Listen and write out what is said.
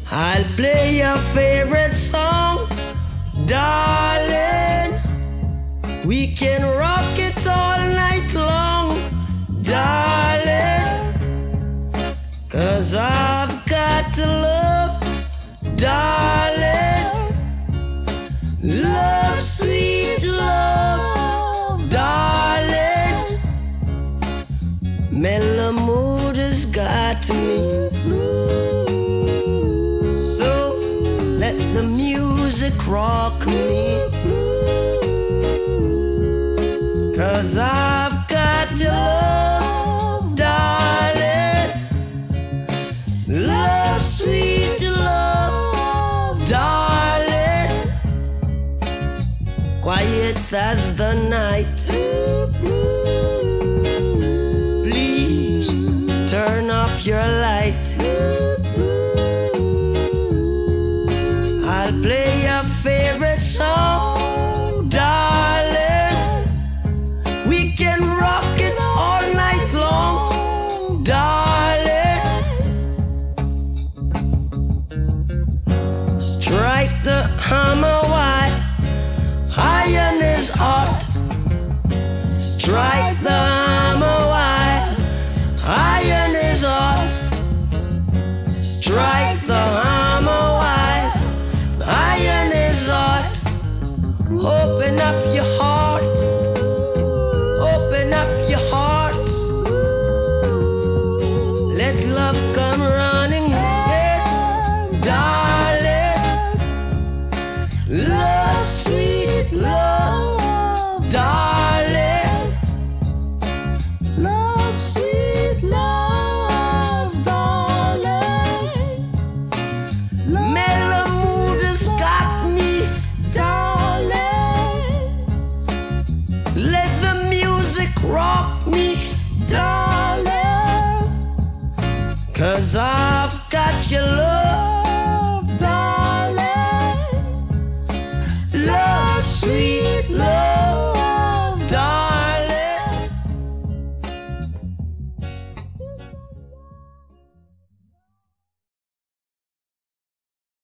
I'll play your favorite song, darling. We can rock it all night long, darling. 'Cause I've got to love, darling. Love, sweet love, darling. Mellow mood has got me. So let the music rock me. 'Cause I've got to love, darling. Love, sweet love, darling. Quiet as the night. Please turn off your light. I'll play your favorite song, darling. We can rock it all night long, darling. Strike the hammer while iron is hot. Strike the hammer while iron is hot. Strike the hammer while iron is hot. Open up your heart. Open up your heart. Let love come running in, darling. Love, sweet love, darling. Love, sweet love, darling. Mellow mood has got me, darling. Let the music rock me, darling. 'Cause I've got your